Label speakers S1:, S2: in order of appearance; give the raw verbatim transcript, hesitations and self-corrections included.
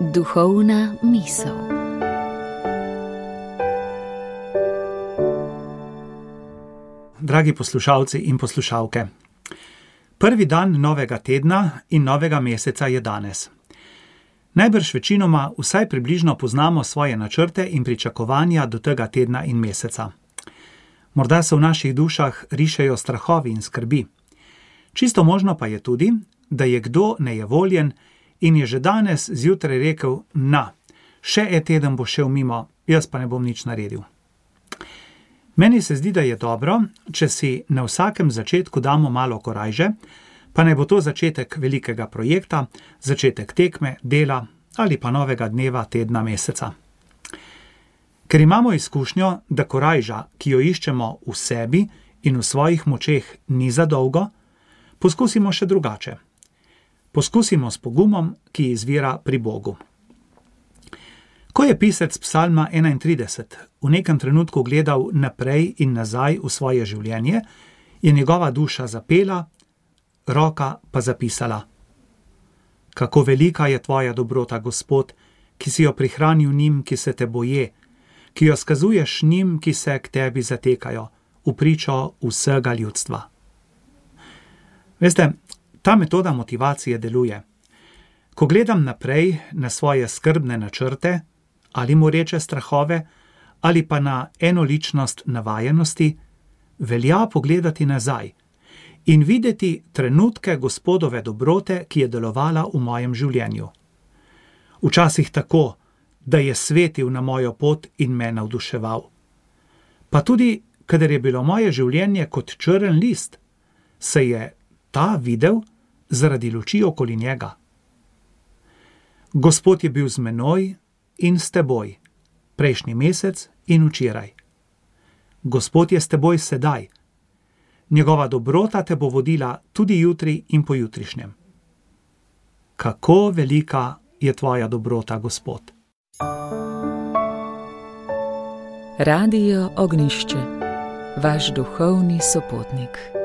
S1: Duhovna misel.
S2: Dragi poslušalci in poslušalke, prvi dan novega tedna in novega meseca je danes. Najbrž večinoma vsaj približno poznamo svoje načrte in pričakovanja do tega tedna in meseca. Morda se v naših dušah rišejo strahovi in skrbi. Čisto možno pa je tudi, da je kdo nejevoljen in je že danes zjutraj rekel: na, še en teden bo šel mimo, jaz pa ne bom nič naredil. Meni se zdi, da je dobro, če si na vsakem začetku damo malo korajže, pa naj bo to začetek velikega projekta, začetek tekme, dela ali pa novega dneva, tedna, meseca. Ker imamo izkušnjo, da korajža, ki jo iščemo v sebi in v svojih močeh, ni za dolgo, poskusimo še drugače. Poskusimo s pogumom, ki izvira pri Bogu. Ko je pisec psalma enaintrideset v nekem trenutku gledal naprej in nazaj v svoje življenje, je njegova duša zapela, roka pa zapisala: Kako velika je tvoja dobrota, Gospod, ki si jo prihranil njim, ki se te boje, ki jo skazuješ njim, ki se k tebi zatekajo, v pričo vsega ljudstva. Veste, ta metoda motivacije deluje. Ko gledam naprej na svoje skrbne načrte, ali moreče strahove, ali pa na enoličnost navajenosti, velja pogledati nazaj in videti trenutke Gospodove dobrote, ki je delovala v mojem življenju. Včasih tako, da je svetil na mojo pot in me navduševal. Pa tudi, kadar je bilo moje življenje kot črn list, se je ta videl zaradi luči okoli njega. Gospod je bil z menoj in s teboj, prejšnji mesec in včeraj. Gospod je s teboj sedaj. Njegova dobrota te bo vodila tudi jutri in pojutrišnjem. Kako velika je tvoja dobrota, Gospod.
S1: Radio Ognjišče, vaš duhovni sopotnik.